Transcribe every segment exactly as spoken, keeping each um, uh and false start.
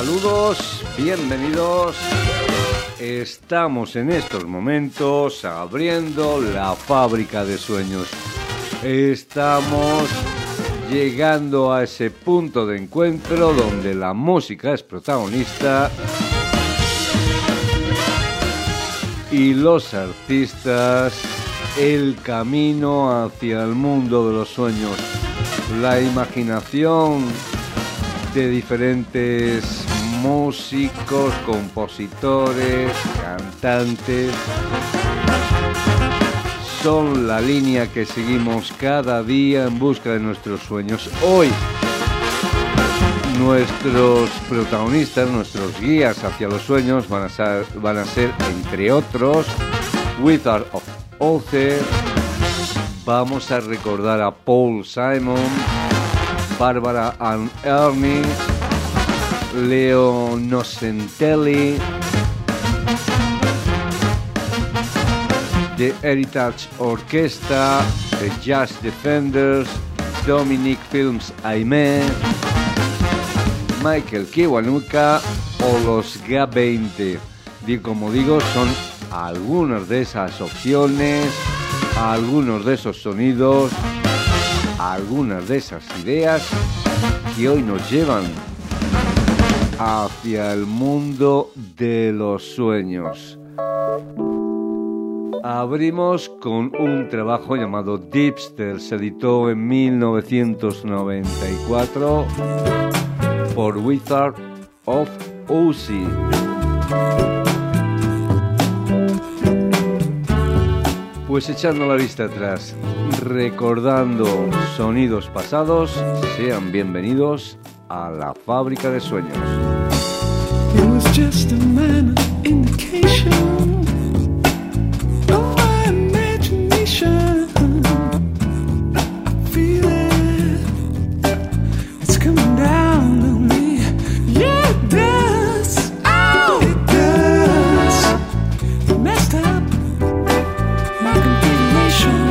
Saludos, bienvenidos. Estamos en estos momentos abriendo la fábrica de sueños. Estamos llegando a ese punto de encuentro donde la música es protagonista y los artistas el camino hacia el mundo de los sueños. La imaginación de diferentes músicos, compositores, cantantes son la línea que seguimos cada día en busca de nuestros sueños. Hoy nuestros protagonistas, nuestros guías hacia los sueños van a ser, van a ser entre otros Wizard of Oz. Vamos a recordar a Paul Simon, Barbara Ann Ernie, Leo Nocentelli, The Heritage Orchestra, The Jazz Defenders, Dominic Films Aimee, Michael Kiwanuka o los G veinte. Y como digo, son algunas de esas opciones, algunos de esos sonidos, algunas de esas ideas que hoy nos llevan hacia el mundo de los sueños. Abrimos con un trabajo llamado Dipster. Se editó en mil novecientos noventa y cuatro por Wizard of Oz. Pues echando la vista atrás, recordando sonidos pasados, sean bienvenidos a la fábrica de sueños. It was just a minor indication of my imagination. I feel it, it's coming down on me. Yeah, it does. Oh, it does. It messed up my configuration.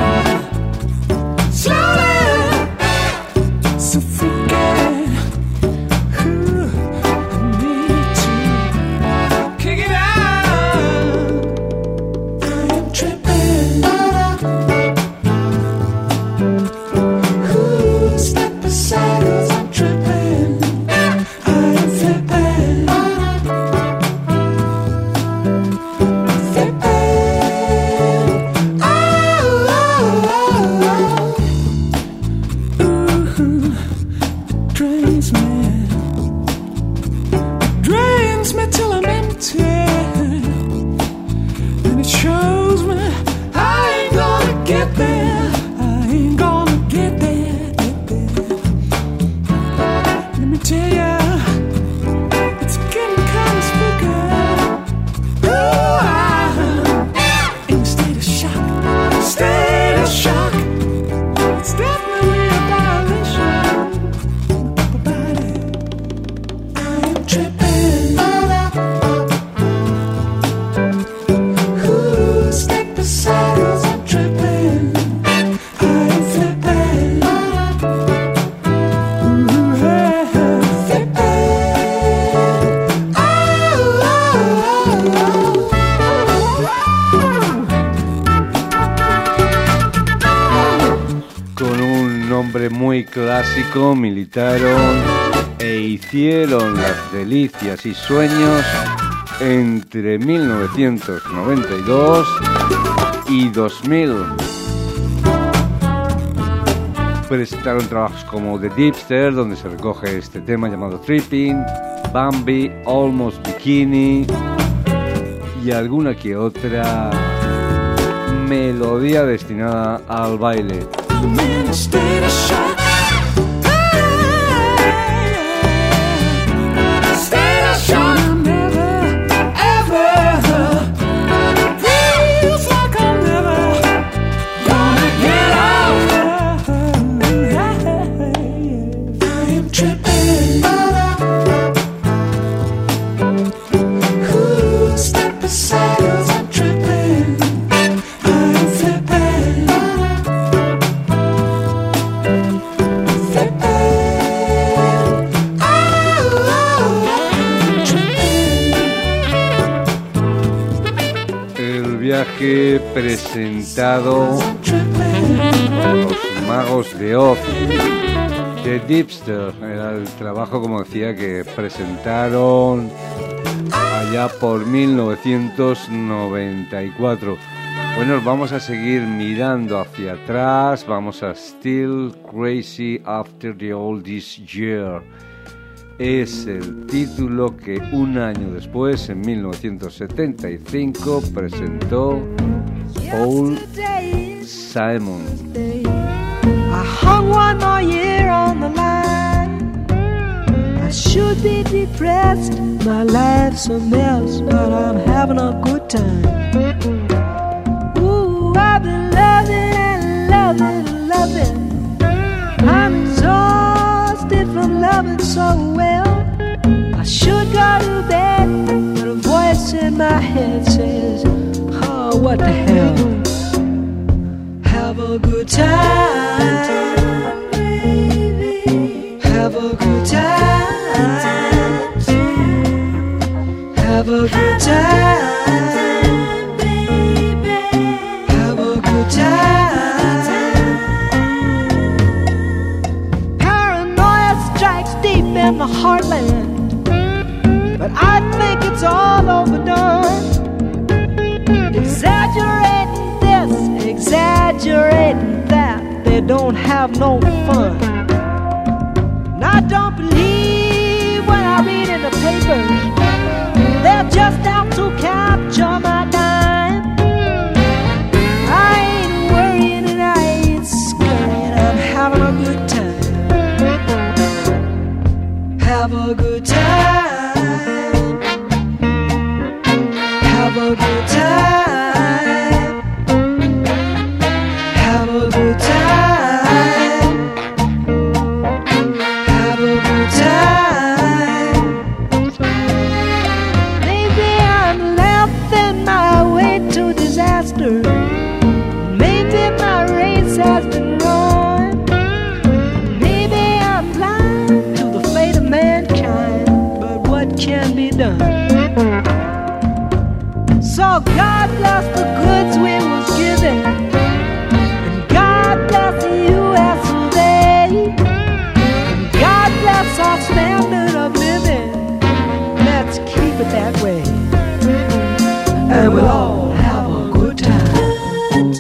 Slowly, so forget it. Ooh, I need to kick it out. I am tripping. Ooh, step aside 'cause I'm tripping. I am flipping. Flipping. Oh, oh, oh, oh. Ooh, it drains me. It drains me till I'm empty. And it shows me I ain't gonna get there. I ain't gonna get there, get there. Let me tell ya, it's getting kinda spooky. Ooh, I'm in a state of shock, state of shock. It's definitely a violation of my body. I am tripping. Ooh, step aside 'cause I'm tripping. I am flipping. Ooh, hey, flipping. Oh, oh, oh. Con un nombre muy clásico, militaron e hicieron las delicias y sueños entre mil novecientos noventa y dos y dos mil. Presentaron trabajos como The Dipster, donde se recoge este tema llamado Tripping, Bambi, Almost Bikini y alguna que otra melodía destinada al baile. I'm in a state of shock. State of shock. I'm never, ever. Feels like I'm never gonna get out. I am tripping. Ooh, step aside 'cause I'm tripping. I'm flipping. homenaje presentado por los Magos de Oz. The Dipster era el trabajo, como decía, que presentaron allá por mil novecientos noventa y cuatro. Bueno, vamos a seguir mirando hacia atrás. Vamos a Still Crazy After the All This Year. Es el título que un año después, en mil novecientos setenta y cinco, presentó Paul Simon. I hung one more year on the line. I should be depressed, my life's a mess, but I'm having a good time. Ooh, I've been loving and loving and loving. I'm exhausted from loving so well. I should go to bed, but a voice in my head says, oh, what the hell. Have a good time, baby. Have a good time. Have a good time, baby. Have a good time. Paranoia strikes deep in the heartland, but I think it's all overdone. Exaggerating this, exaggerating that, they don't have no fun. And I don't believe when I read in the papers, they're just out to capture my dime. I ain't worrying and I ain't scurrying, I'm having a good time. Have a good time. Have a good time. Have a good time. Have a good time. Maybe I'm laughing my way to disaster. Maybe my race has been run. Maybe I'm blind to the fate of mankind, but what can be done? So God bless the goods we was given, and God bless the U S of A, and God bless our standard of living. Let's keep it that way, and we'll all have a good time.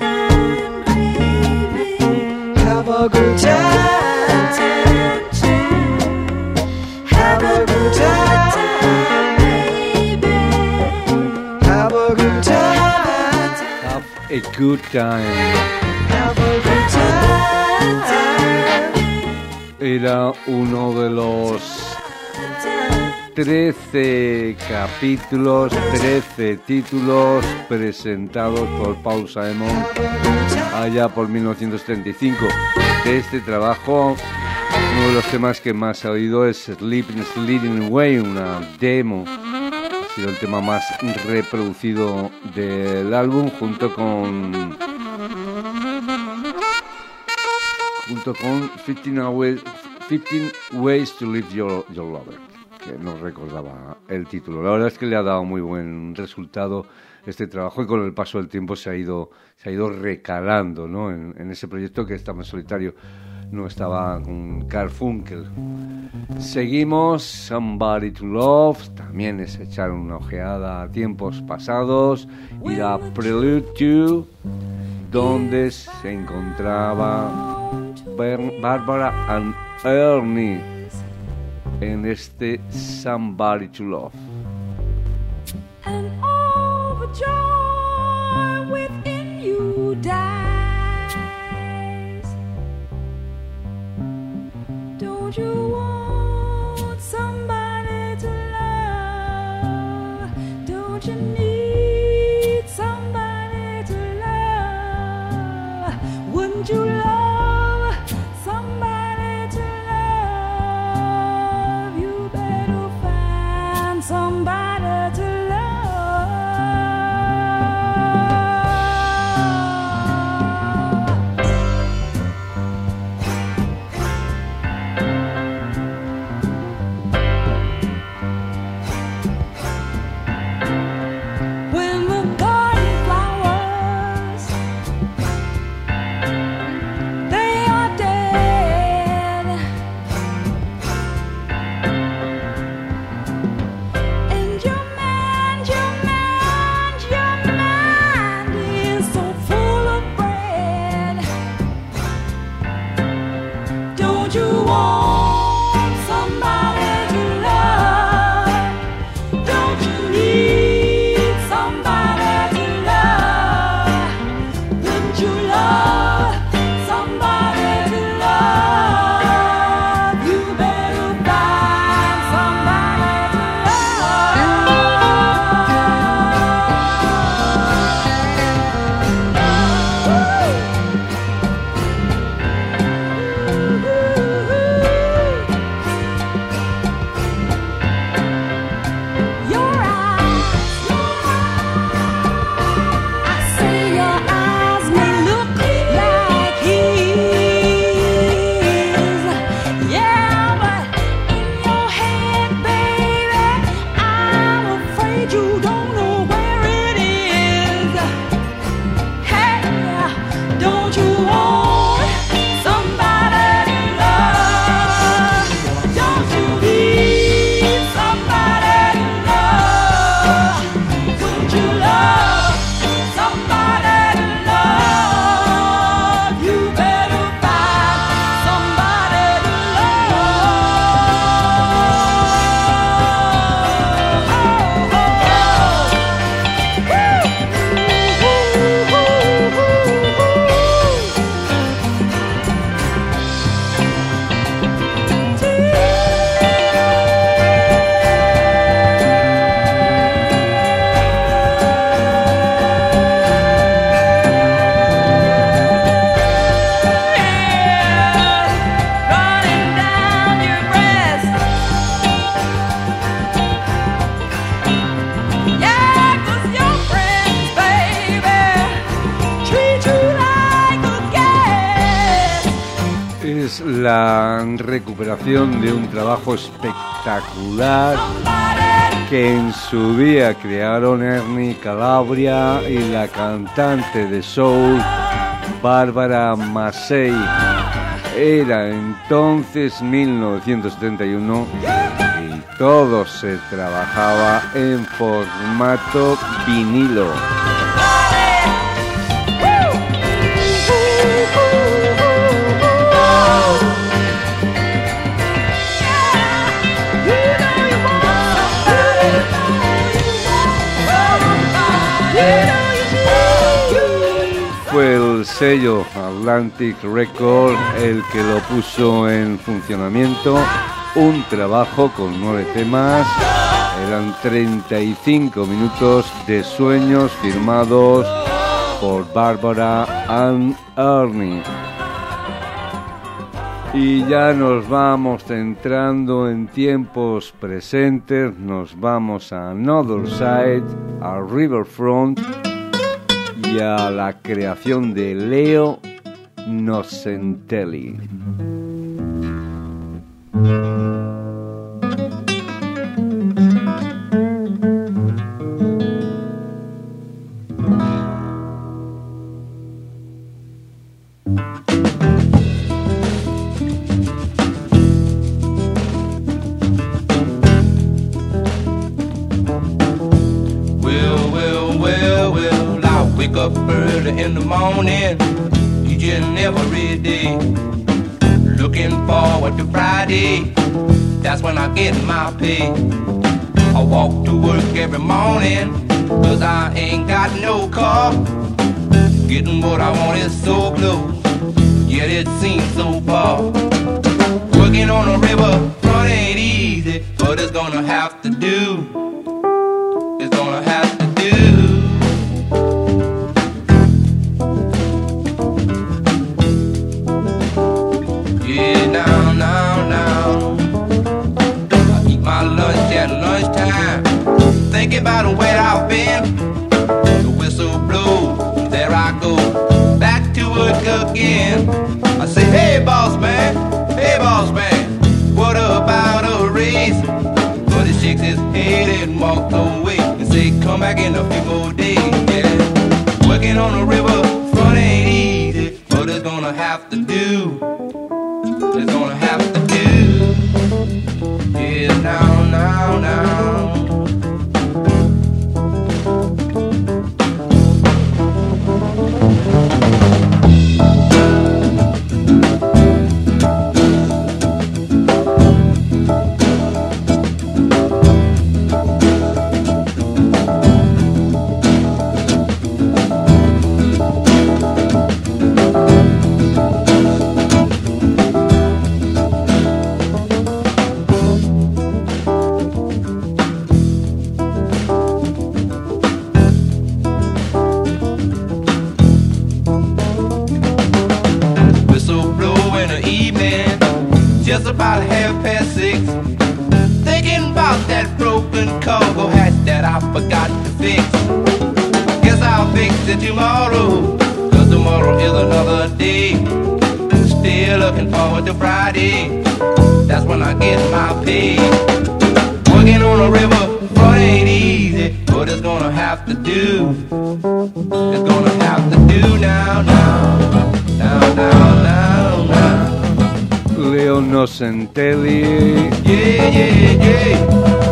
Have a good time. Have a good time. Have a good time. Have a good time. Have a good time. Era uno de los trece capítulos, trece títulos presentados por Paul Simon allá por mil novecientos treinta y cinco. De este trabajo, uno de los temas que más he oído es Sleeping Sleeping Away, una demo. Ha sido el tema más reproducido del álbum, junto con junto con fifteen Ways to Live Your, Your Lover, que no recordaba el título. La verdad es que le ha dado muy buen resultado este trabajo, y con el paso del tiempo se ha ido se ha ido recalando, ¿no?, en, en ese proyecto que estaba en solitario. No estaba con Garfunkel. Seguimos. Somebody to Love también es echar una ojeada a tiempos pasados, ir a Prelude to, donde se encontraba Barbara and Ernie en este Somebody to Love. And all the joy within you dies. Don't you want somebody to love? Don't you need somebody to love? Wouldn't you love somebody to love? You better find somebody to love. When the garden flower la recuperación de un trabajo espectacular que en su día crearon Ernie Calabria y la cantante de soul Bárbara Massey. Era entonces mil novecientos setenta y uno y todo se trabajaba en formato vinilo. Fue el sello Atlantic Records el que lo puso en funcionamiento. Un trabajo con nueve temas. Eran treinta y cinco minutos de sueños firmados por Bárbara and Ernie. Y ya nos vamos centrando en tiempos presentes. Nos vamos a Another Side, a Riverfront y a la creación de Leo Nocentelli. Up early in the morning, each and every day, looking forward to Friday, that's when I get my pay. I walk to work every morning, cause I ain't got no car. Getting what I want is so close, yet it seems so far. Working on a river front ain't easy, but it's gonna have to do. It's gonna have to do. Yeah, now, now, now, I eat my lunch at lunchtime, thinking about where I've been. The whistle blows, there I go, back to work again. I say, hey boss man, hey boss man, what about a raise? But he shakes his head and walks away and say, come back in a few more days. Yeah, working on the river front ain't easy, but it's gonna have to do. It's gonna have to do. Yeah, now, now, now. Just about half past six, thinking about that broken cargo hat that I forgot to fix. Guess I'll fix it tomorrow, cause tomorrow is another day. Still looking forward to Friday, that's when I get my pay. Working on a river front ain't easy, but it's gonna have to do. It's gonna have to do now, now, now, now, now, now. Leo Nocentelli yeah, yeah, yeah.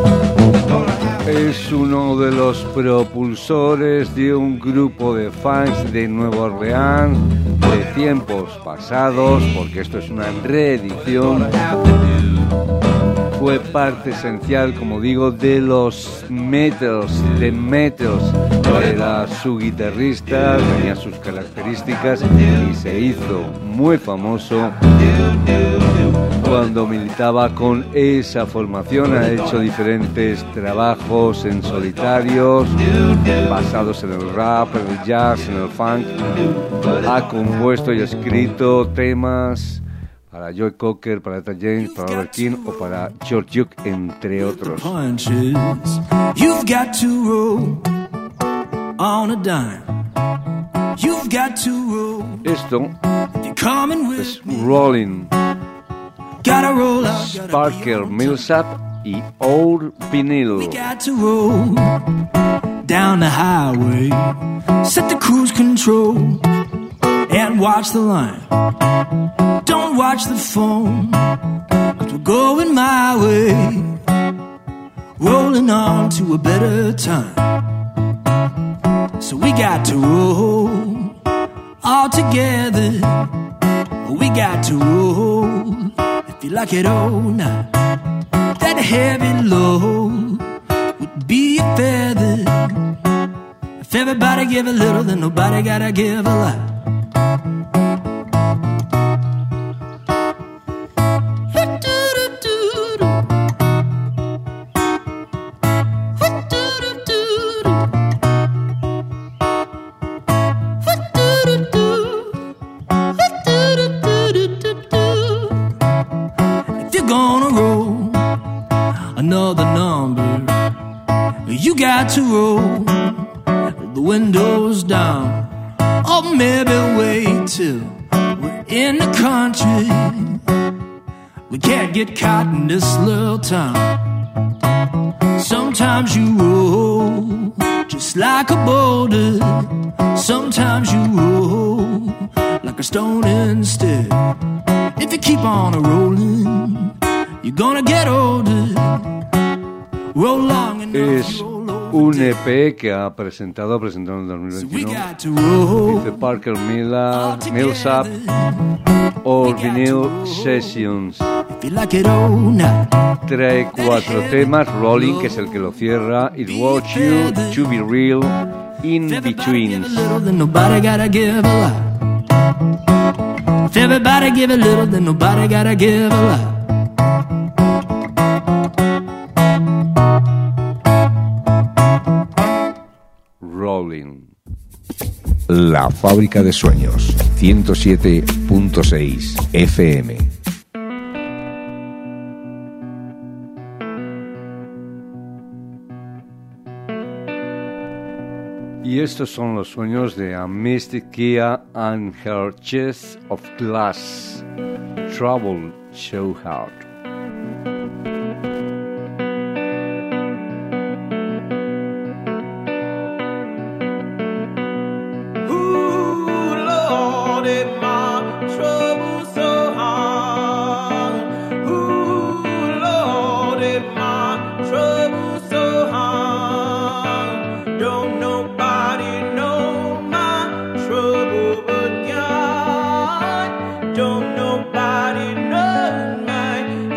Es uno de los propulsores de un grupo de fans de Nueva Orleans de tiempos pasados, porque esto es una reedición. Fue parte esencial, como digo, de los Metals, de Metals. Era su guitarrista, tenía sus características y se hizo muy famoso cuando militaba con esa formación. Ha hecho diferentes trabajos en solitarios basados en el rap, en el jazz, en el funk. Ha compuesto y escrito temas para Joe Cocker, para Etta James, para Albert King o para George Duke, entre otros. You've got to roll on a dime. You've got to roll. Esto es Rolling gotta roll out, gotta Parker Millsap y Old Vinyl. We got to roll down the highway, set the cruise control, and watch the line. Don't watch the phone, 'cause we're going my way, rolling on to a better time. So we got to roll all together. We got to roll if you like it all now. That heavy load would be a feather. If everybody give a little, then nobody gotta give a lot. To roll the windows down, or maybe wait till we're in the country. We can't get caught in this little town. Sometimes you roll just like a boulder. Sometimes you roll like a stone instead. If you keep on rolling, you're gonna get older. Roll long enough. Es un E P que ha presentado, presentado en el dos mil veintiuno. Dice Parker Miller, Millsap, Old Vinyl Sessions. Trae cuatro temas: Rolling, que es el que lo cierra, It Was You, To Be Real, In Between. Everybody give a little, then nobody gotta give a lot. La Fábrica de Sueños, ciento siete punto seis F M. Y estos son los sueños de A Mystic Kia and Her Chest of Glass. Trouble So Hard. Don't nobody know my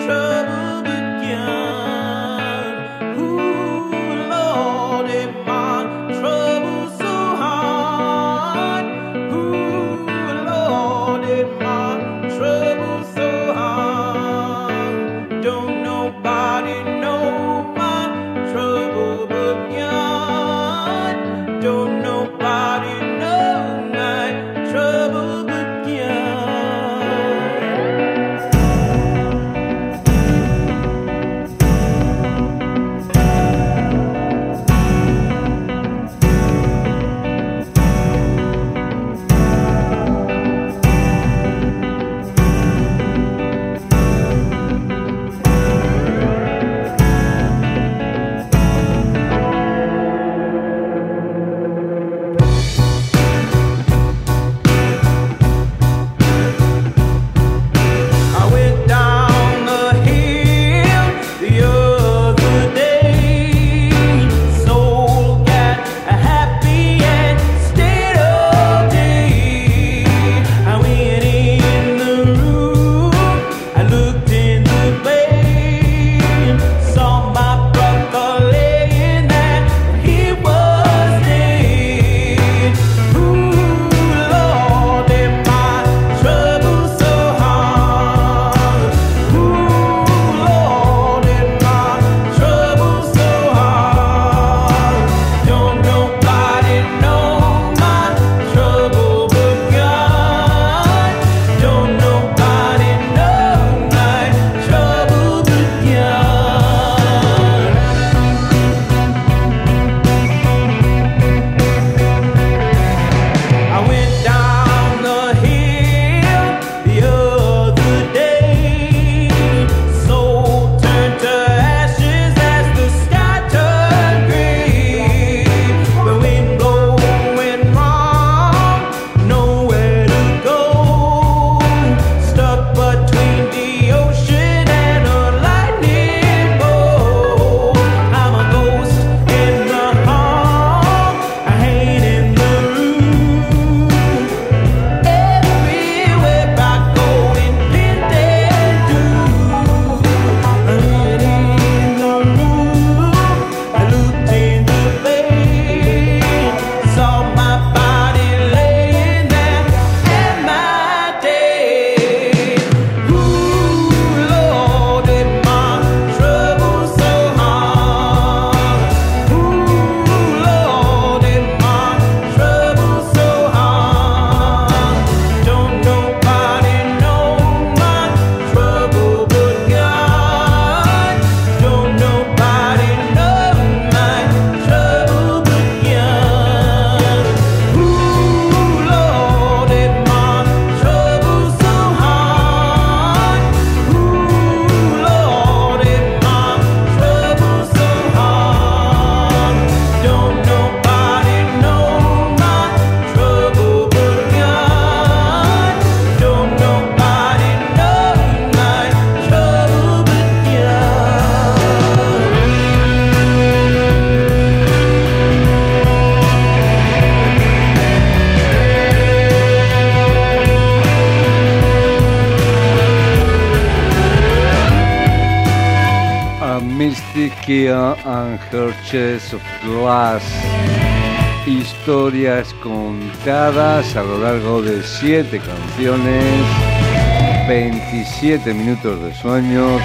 Misty Kia and Her Chest of Glass. Historias contadas a lo largo de siete canciones, veintisiete minutos de sueños,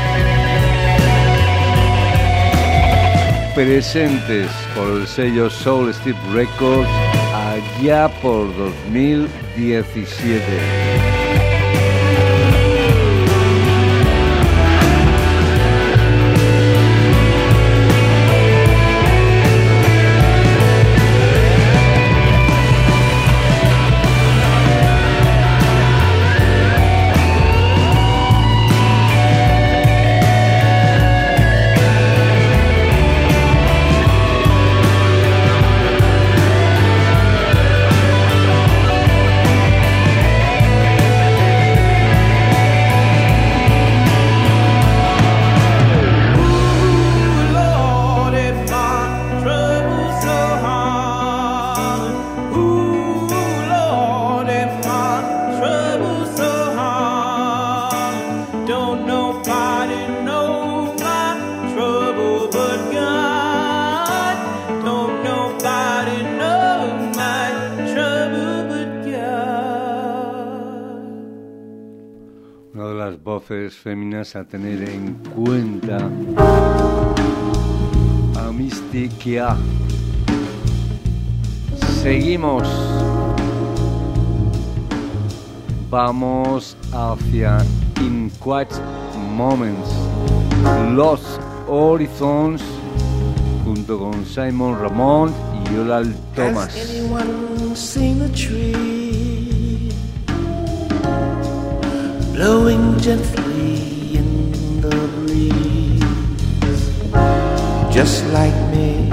presentes por el sello Soul Steve Records allá por dos mil diecisiete. Féminas a tener en cuenta, a Misty Kia. Seguimos, vamos hacia In Quiet Moments, Lost Horizons, junto con Simon Ramón y Yolal Thomas. Has anyone seen a tree blowing gently in the breeze, just like me?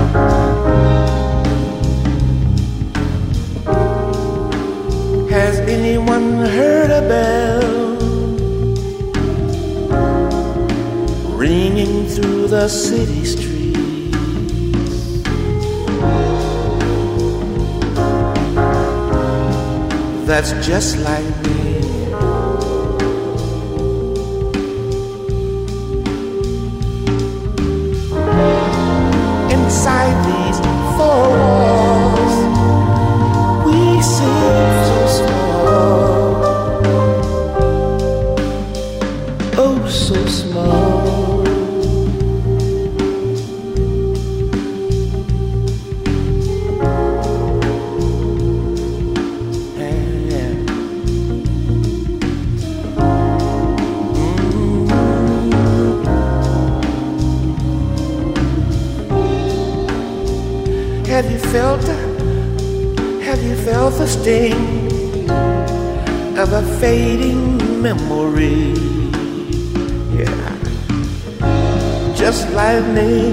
Has anyone heard a bell ringing through the city streets? That's just like me. Inside these four walls, we seem so small, oh so small. Yeah. Mm-hmm. Have you felt, have you felt the sting of a fading memory? Yeah, just like me.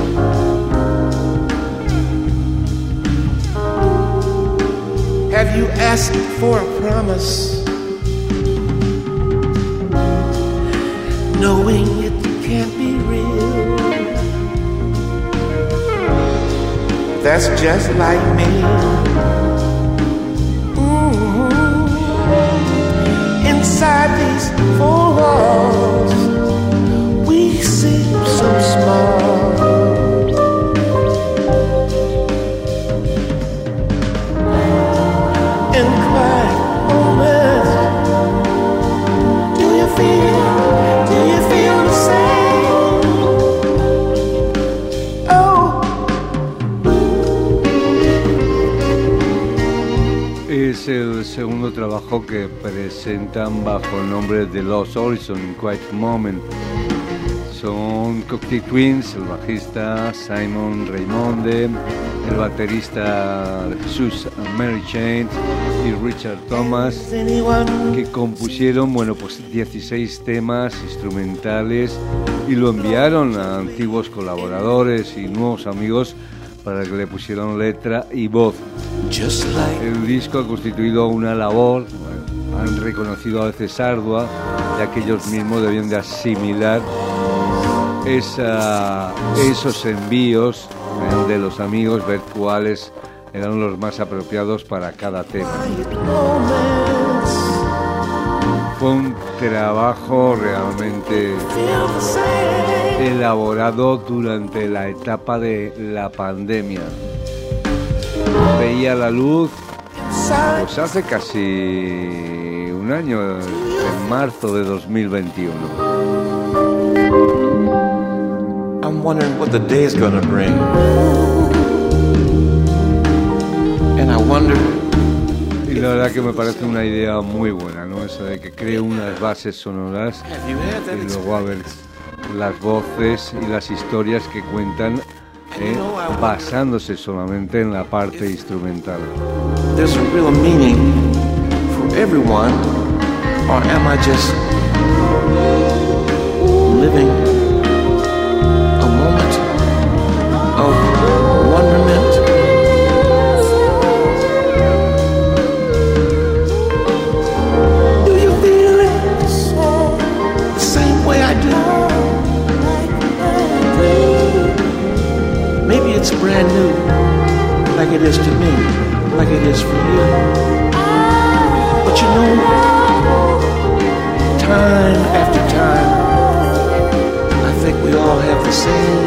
Have you asked for a promise, knowing it can't be real? That's just like me. Mm-hmm. Inside these four walls, we seem so small. In quiet moments, do you feel, do you feel the same? Oh. Es el segundo trabajo que presentan bajo el nombre de Lost Horizons, In Quiet Moment. Son Cocteau Twins, el bajista Simon Raymonde, el baterista Jesús Mary Chain y Richard Thomas, que compusieron, bueno, pues dieciséis temas instrumentales y lo enviaron a antiguos colaboradores y nuevos amigos para que le pusieran letra y voz. El disco ha constituido una labor, bueno, han reconocido a veces ardua, ya que ellos mismos debían de asimilar esa, esos envíos eh, de los amigos, ver cuáles eran los más apropiados para cada tema. Fue un trabajo realmente elaborado durante la etapa de la pandemia. Veía la luz pues hace casi un año, en marzo de dos mil veintiuno. I'm wondering what the day's gonna bring. And I wonder. Y la verdad que me parece una idea muy buena, ¿no? Esa de que cree unas bases sonoras y luego a ver las voces y las historias que cuentan eh, basándose solamente en la parte instrumental. There's a real meaning for everyone, or am I just living a moment of wonderment? Do you feel it the same way I do? Maybe it's brand new, like it is to me, like it is for you. But you know, time after time, I think we all have the same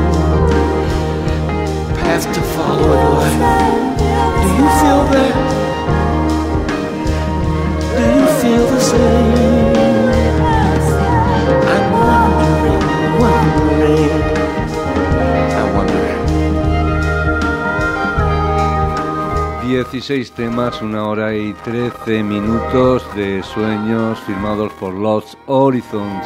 path to follow in life. Do you feel that? Do you feel the same? I'm wondering, wondering, I wonder. dieciséis temas, una hora y trece minutos de sueños firmados por Lost Horizons.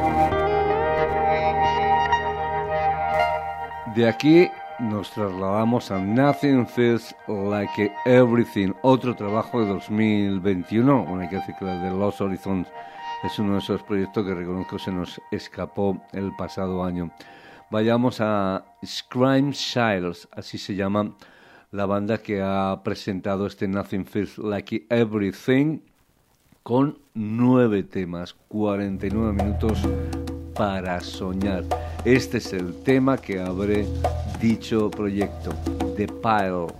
De aquí nos trasladamos a Nothing Feels Like Everything, otro trabajo de dos mil veintiuno. Bueno, hay que decir que el de Lost Horizons es uno de esos proyectos que reconozco se nos escapó el pasado año. Vayamos a Scream Childs, así se llama la banda que ha presentado este Nothing Feels Like Everything, con nueve temas, cuarenta y nueve minutos para soñar. Este es el tema que abre dicho proyecto, The Pile.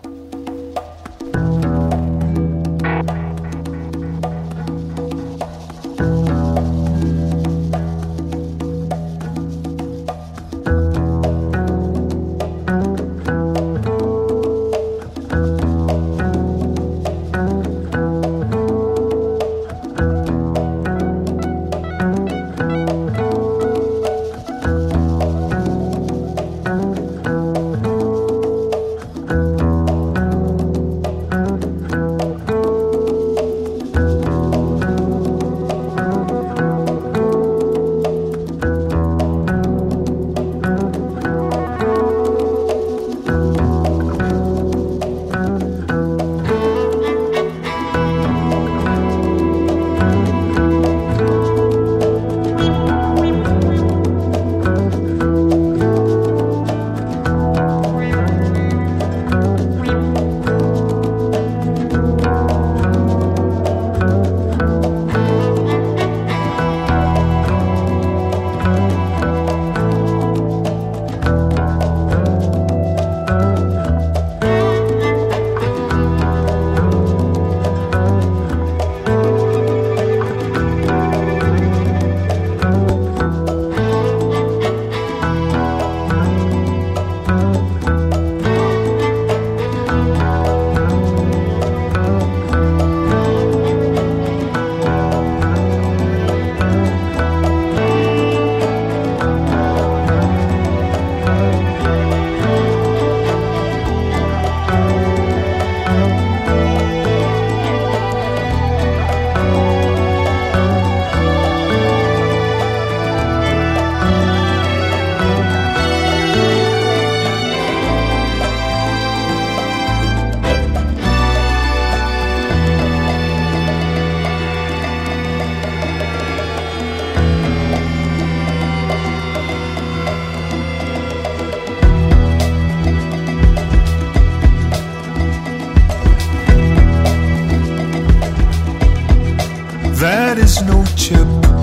That is no chip.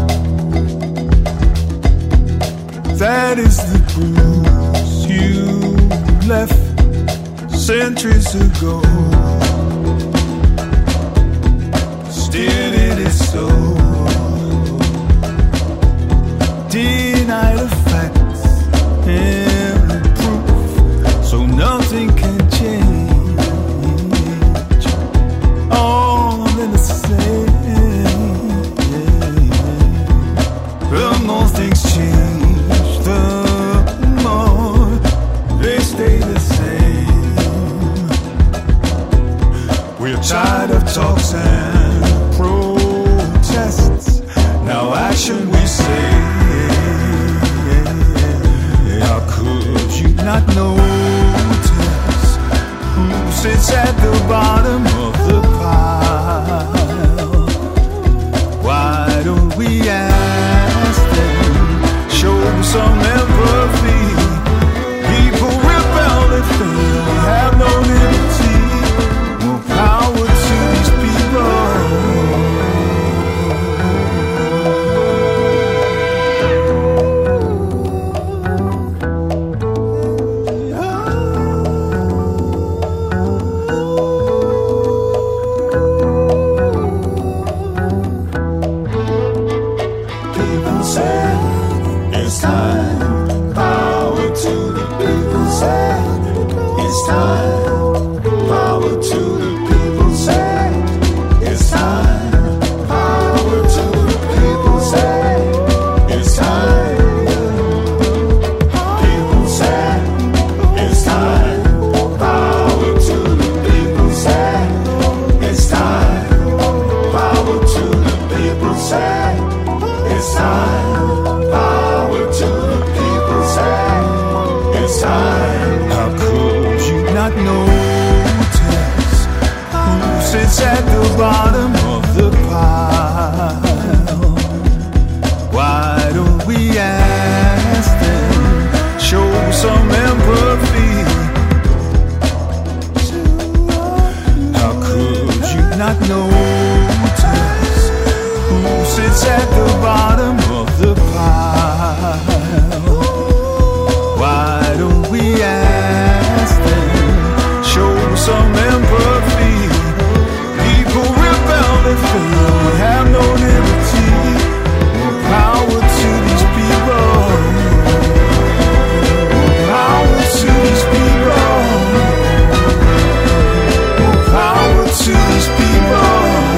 That is the bruise you left centuries ago. Still it is so. finite effects and proof, so nothing can change. All in the same. The more things change, the more they stay the same. We're tired of talks and protests. Now action we say. How could you not notice who sits at the bottom of the pile? Why don't we ask them? Show some empathy. People rebel if they have no liberty. More power to these people. It's time, power to the people say. It's time, power to the people say. It's time, power to the people say. It's time, people say. It's time, power to the people say. It's time, power to the people say. It's time. How could you not notice who sits at the bottom of the pile? Why don't we ask them? Show some empathy. How could you not notice who sits at the bottom of the pile? Why don't we ask them? Show some empathy. People rebel if they have no liberty. More power to these people. More power to these people. More power to these people.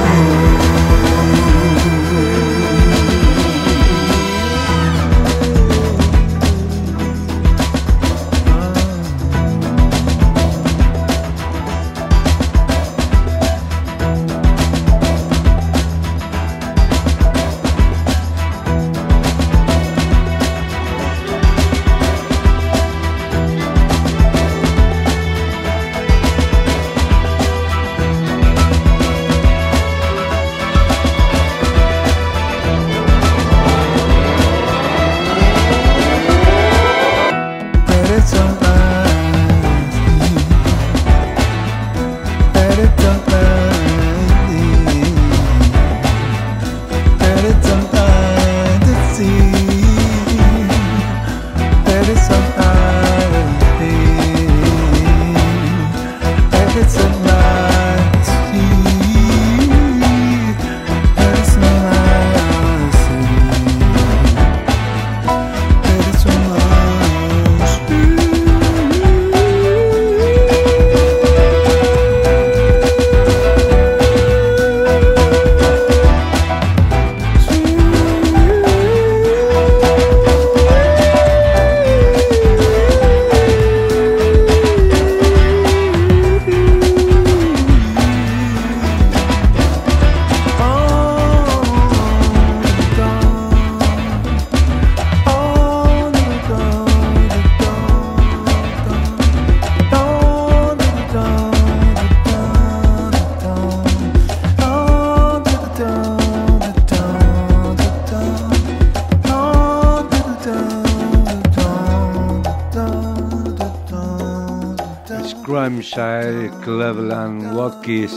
Grimshire, Cleveland, Watkins,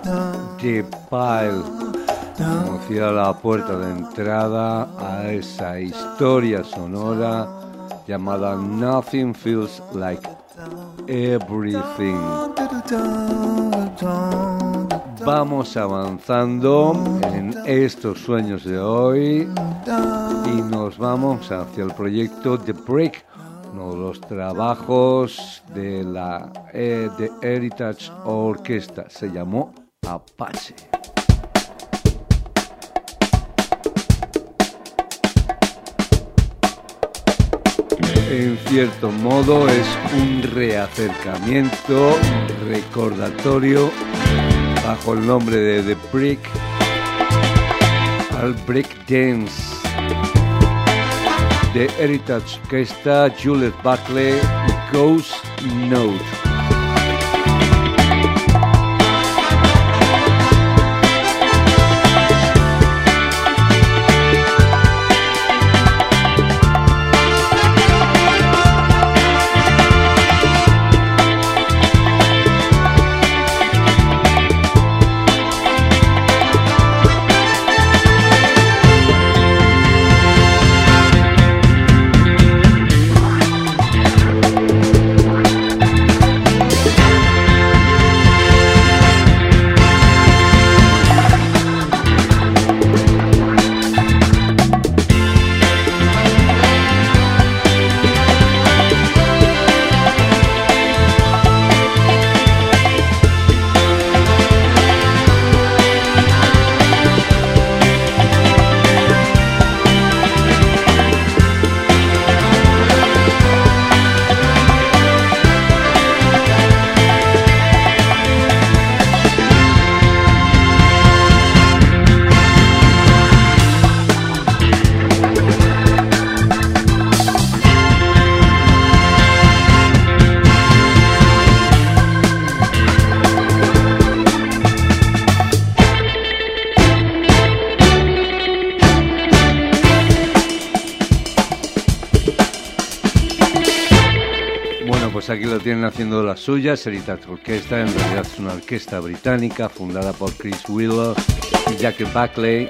The Pile, conocida la puerta de entrada a esa historia sonora llamada Nothing Feels Like Everything. Vamos avanzando en estos sueños de hoy y nos vamos hacia el proyecto The Break, uno de los trabajos de la eh, The Heritage Orchestra. Se llamó Apache. En cierto modo es un reacercamiento, recordatorio, bajo el nombre de The Break, al breakdance. The Heritage Orchestra, Juliet Buckley, Ghost Note. Aquí lo tienen haciendo las suyas. Heritage Orchestra, en realidad es una orquesta británica fundada por Chris Wheeler y Jackie Buckley,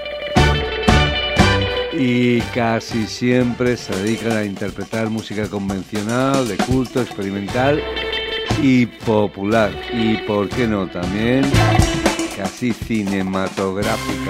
y casi siempre se dedican a interpretar música convencional, de culto, experimental y popular, y por qué no también casi cinematográfica.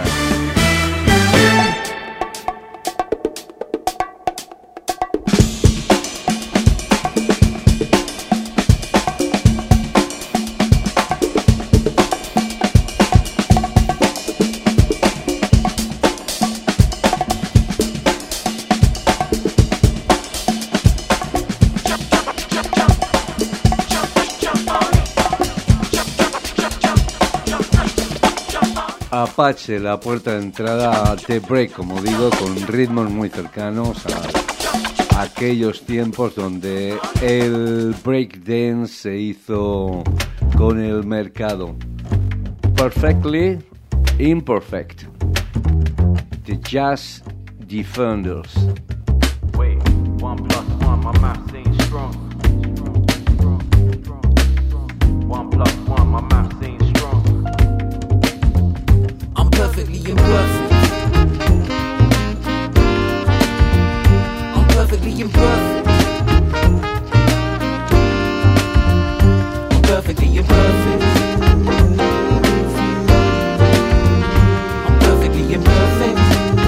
Apache, la puerta de entrada a The Break, como digo, con ritmos muy cercanos a aquellos tiempos donde el breakdance se hizo con el mercado. Perfectly Imperfect, The Jazz Defenders. Wait, one plus one, my math ain't strong. One plus one, my math ain't strong. I'm perfectly imperfect. I'm perfectly imperfect. I'm perfectly imperfect. I'm perfectly imperfect.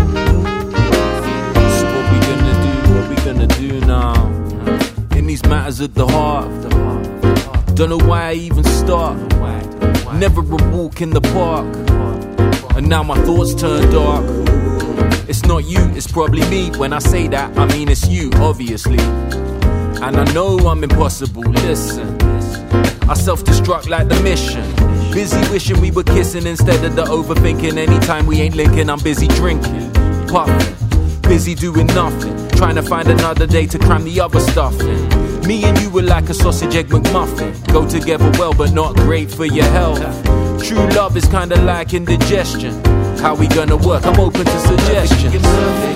So what we gonna do? What we gonna do now? In these matters of the heart. Don't know why I even start. Never a walk in the park. And now my thoughts turn dark. It's not you, it's probably me. When I say that, I mean it's you, obviously. And I know I'm impossible, listen. I self-destruct like the mission. Busy wishing we were kissing instead of the overthinking. Anytime we ain't linking, I'm busy drinking, puffing, busy doing nothing, trying to find another day to cram the other stuff in. Me and you were like a sausage egg McMuffin. Go together well, but not great for your health. True love is kinda like indigestion. How we gonna work? I'm open to suggestions. I'm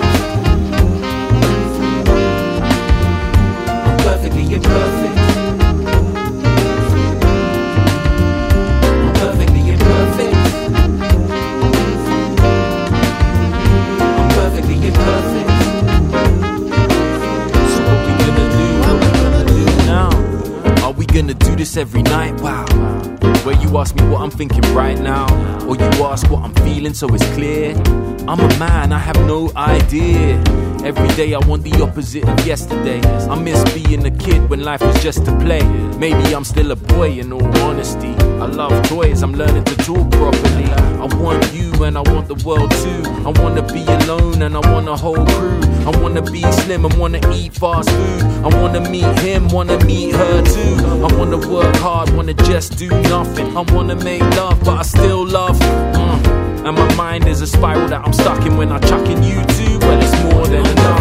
perfectly imperfect. I'm perfectly imperfect. I'm perfectly imperfect. So what we gonna do? What we gonna do now? Are we gonna do this this every night, wow. Where you ask me what I'm thinking right now, or you ask what I'm feeling so it's clear. I'm a man, I have no idea. Every day I want the opposite of yesterday. I miss being a kid when life was just to play. Maybe I'm still a boy in all honesty. I love toys, I'm learning to talk properly. I want you and I want the world too. I wanna be alone and I want a whole crew. I wanna be slim and wanna eat fast food. I wanna meet him, wanna meet her too. I wanna work hard, wanna just do nothing. I wanna make love but I still love uh. And my mind is a spiral that I'm stuck in when I chuck in you too. Well, it's more than enough.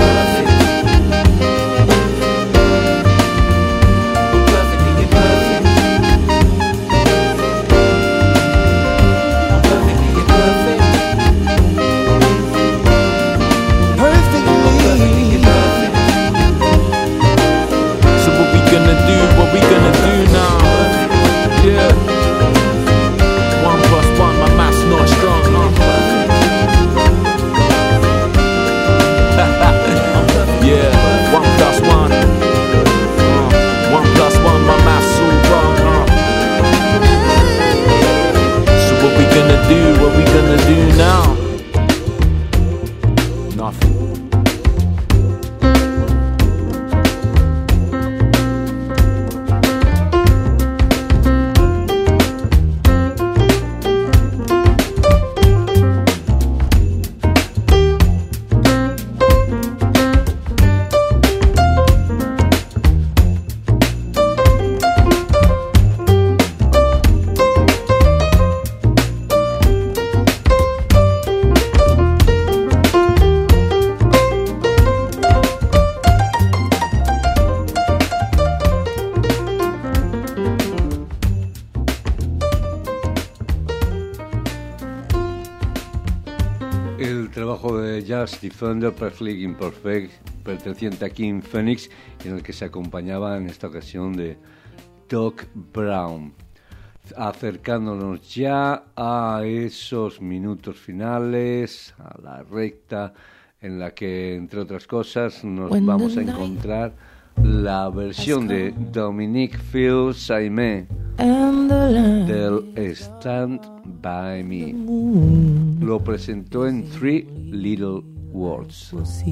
Just Defender, Perfectly Imperfect, perteneciente a King Phoenix, en el que se acompañaba en esta ocasión de Doc Brown. Acercándonos ya a esos minutos finales, a la recta en la que, entre otras cosas, nos vamos a encontrar la versión de Dominique Fils-Aimé del Stand By Me. Lo presentó en Three Little Words.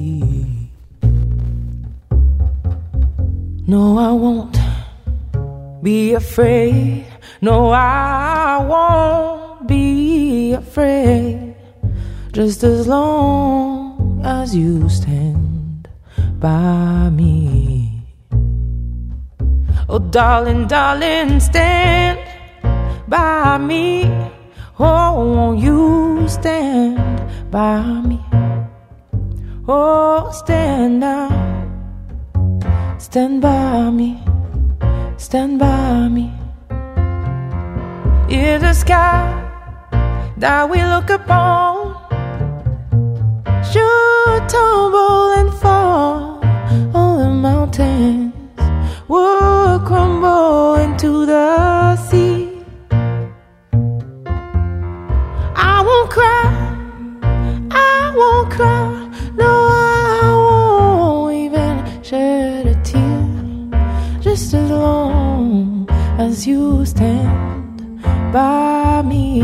No, I won't be afraid. No, I won't be afraid. Just as long as you stand by me. Oh, darling, darling, stand by me. Oh, won't you stand by me? Oh, stand now. Stand by me. Stand by me. If the sky that we look upon should tumble and fall, all the mountains would crumble into the sea. I won't cry, I won't cry, no, I won't even shed a tear, just as long as you stand by me.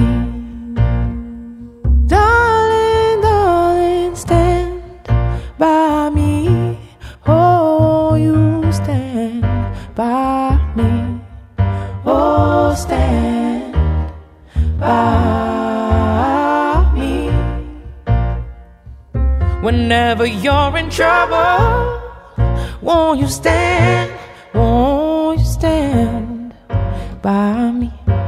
Darling, darling, stand by me. Oh, you stand by me. Oh, stand by me. Whenever you're in trouble, won't you stand, won't you stand by me?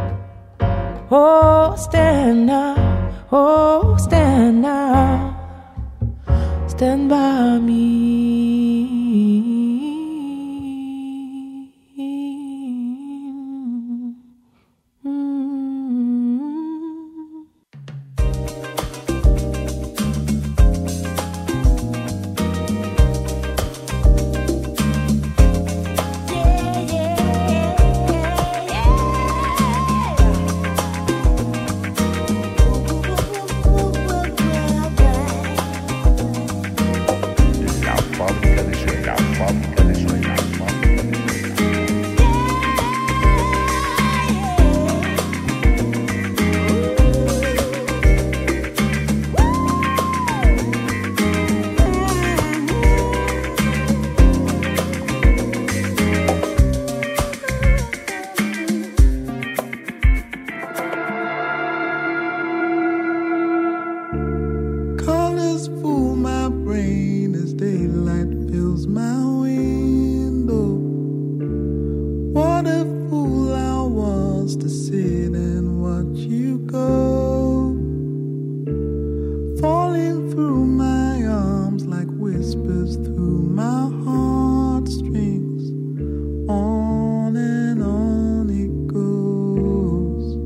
Oh, stand now, oh, stand now, stand by me. La wants to sit and watch you go, falling through my arms like whispers through my heartstrings. On and on it goes,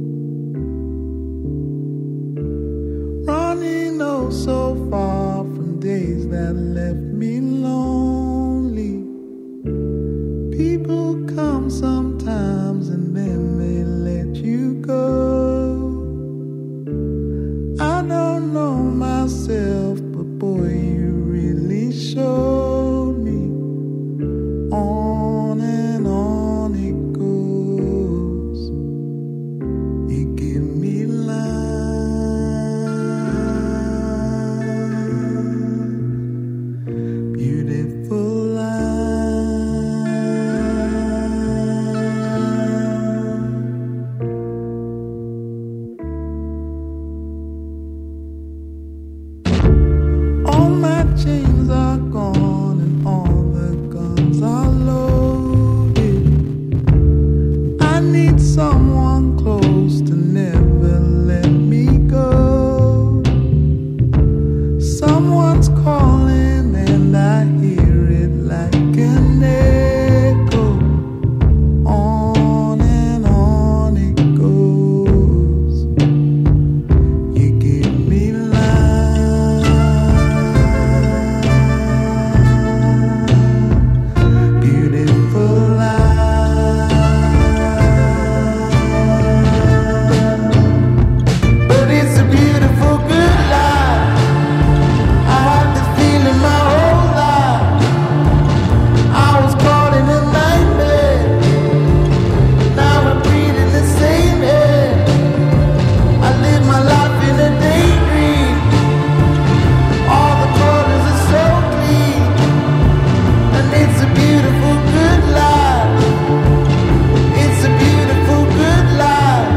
running oh so far from days that left me lonely. People come sometimes and then they let you go. I don't know myself, but boy, you really showed me. On and on it goes. You give me life, beautiful life. All my chains are gone and all the guns are loaded. I need someone close to never let me go. Someone's calling and I hear it like an echo. On and on it goes. You give me life, beautiful life. But it's a beautiful good life. I had the feeling my whole life. I was caught in a nightmare. Now I'm breathing the same air. I live my life in a daydream. All the corners are so clean, and it's a beautiful good life. It's a beautiful good life.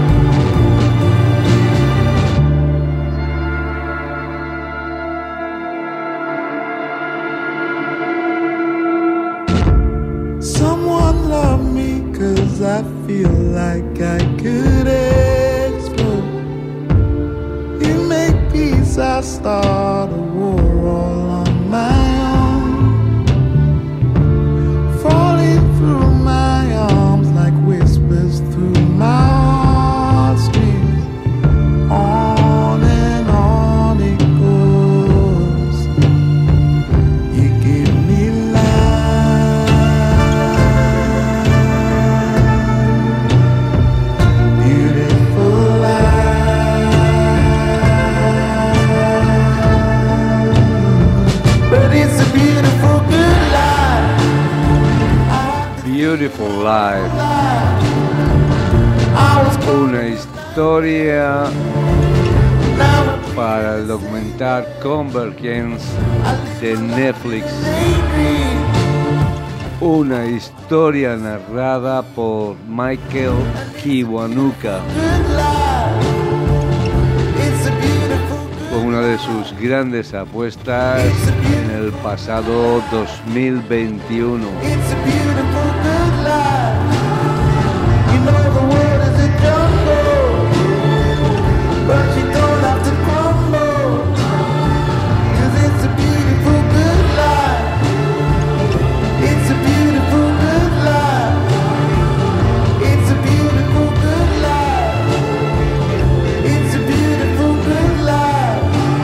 Someone love me, 'cause I feel like I could explode. You make peace, I start a war all on my own. Falling through my arms like whispers through my heartstrings. On and on it goes. You give me life, beautiful life. But it's a beautiful good life. Beautiful Life, I was una historia para el documental Convergence de Netflix. Una historia narrada por Michael Kiwanuka, con una de sus grandes apuestas en el pasado dos mil veintiuno. It's a beautiful good life. You know the world is a jungle, but you don't have to crumble. 'Cause it's a beautiful good life. It's a beautiful good life. It's a beautiful good life. It's a beautiful good life.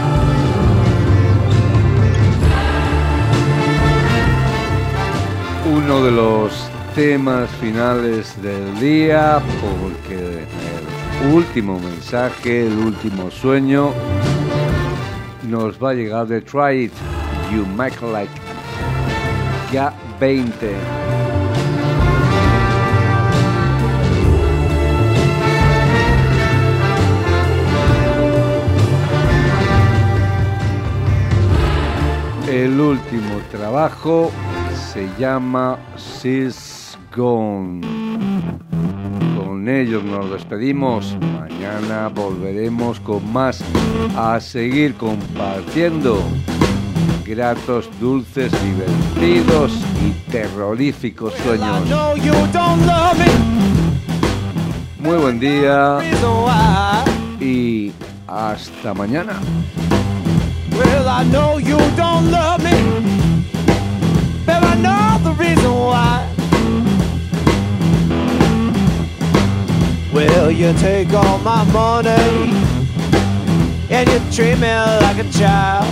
Uno de los temas finales del día, porque el último mensaje, el último sueño, nos va a llegar de Try It, You Make Like Ya veinte. El último trabajo se llama She's Gone. Con ellos nos despedimos. Mañana volveremos con más, a seguir compartiendo gratos, dulces, divertidos y terroríficos sueños. Well, I know you don't love me. muy buen día reason why. y hasta mañana. Well, I know you don't love me, but I know the reason why. Well, you take all my money and you treat me like a child,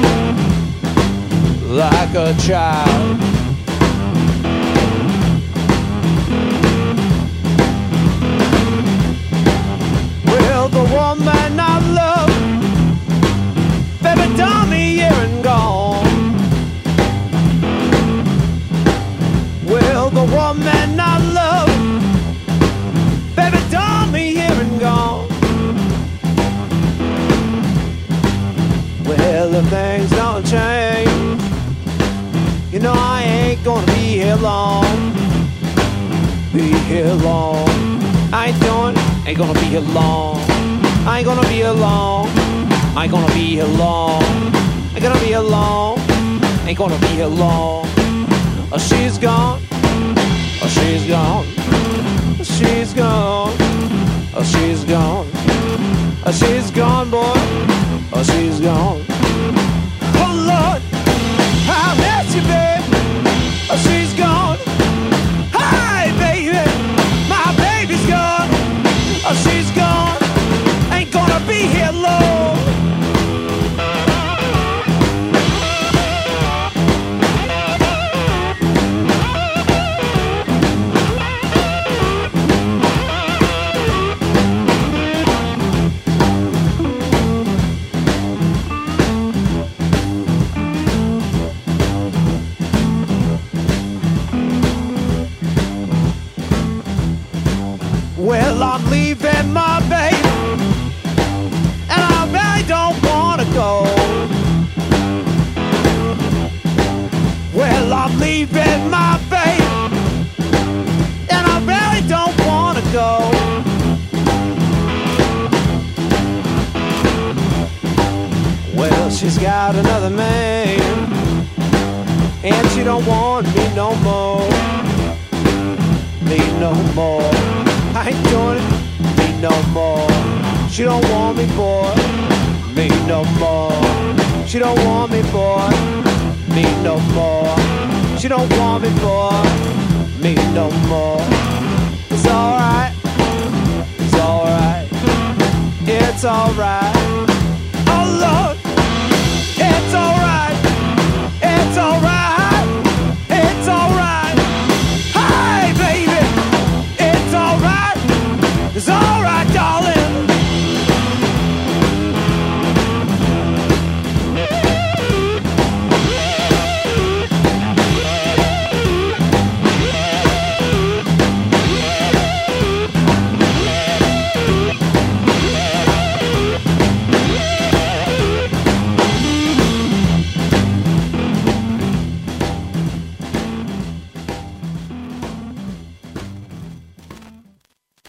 like a child. Well, the woman I love, baby, done me here and gone. Well, the woman I love, baby, done me here and gone. Well, if things don't change, you know I ain't gonna be here long. Be here long. I ain't doing, ain't gonna be here long. I ain't gonna be here long. I ain't gonna be here long. Ain't gonna be here long. Ain't gonna be here long. Oh, she's gone. Oh, she's gone. She's gone. Oh, she's gone. Oh, she's gone, boy. Oh, she's gone. Oh, Lord, I miss you, babe. Oh, she's gone. Hi, baby. My baby's gone. Oh, she's gone. Ain't gonna be here long. Well, I'm leaving my baby, and I really don't wanna go. Well, I'm leaving my baby, and I really don't wanna go. Well, she's got another man, and she don't want me no more. Me no more. I ain't doing it, me no more. She don't want me, boy, me no more. She don't want me, boy, me no more. She don't want me, boy, me no more. It's alright, it's alright, it's alright.